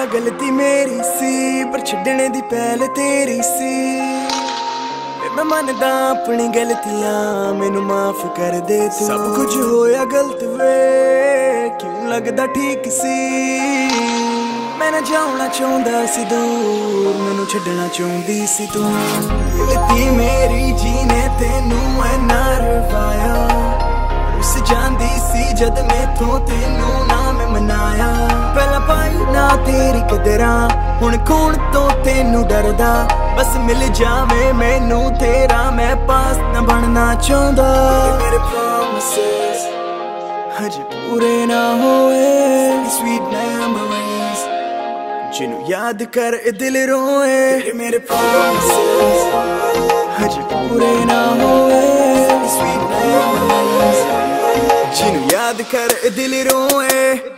गलती मेरी सी पर छड्डने दी पहल तेरी सी। मैं मनदा अपनी गलतियां मैनू माफ कर दे तू। सब कुछ होया गलत वे क्यों लगदा ठीक सी। मैं ना जाना चाहता सी दूर मैनू छड्डना चाहती सी तू। गलती मेरी जीने तेनू इन्ना रवाया। रुस जांदी सी जद मैथों तेनू ना मैं मनाया। पहला पाई ना तेरी कदरां हुण कौन तो तेनू डरदा। बस मिल जावे मैनू तेरा मैं पास ना बनना चाहता। मेरे promises हजे पूरे ना होए। Sweet memories जिन्नू याद कर दिल रोए। मेरे promises हजे पूरे ना होए। Sweet memories जिन्नू याद कर दिल रोए।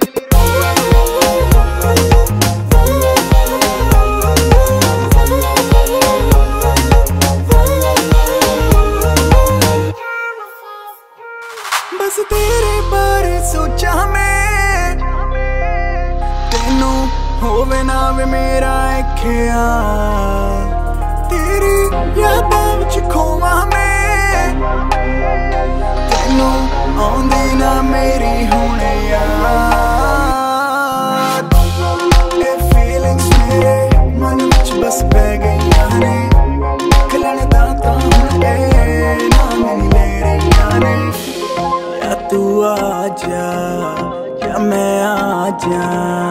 बस तेरे बारे सोचा मैं तेनू होवे ना वे मेरा ख्याल। तेरी यादां विच खोवां मैं तेनू आउंदी ना मेरी हुण याद। ए फीलिंग्स मेरे मन विच बस पै गईयां ने। निकलण दा तां हुण ए ना मैनू ले रहीआं ने। या तू आजा या मैं आजा।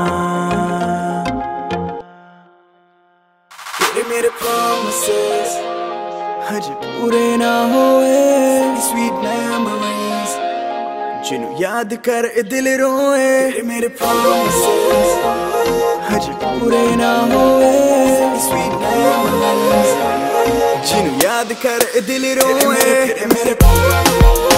तेरे मेरे promises हजे पूरे ना होए। Sweet memories जिन्नू याद कर दिल रोए। तेरे मेरे promises हजे पूरे ना होए। Sweet memories जिन्नू याद कर दिल रोए। तेरे मेरे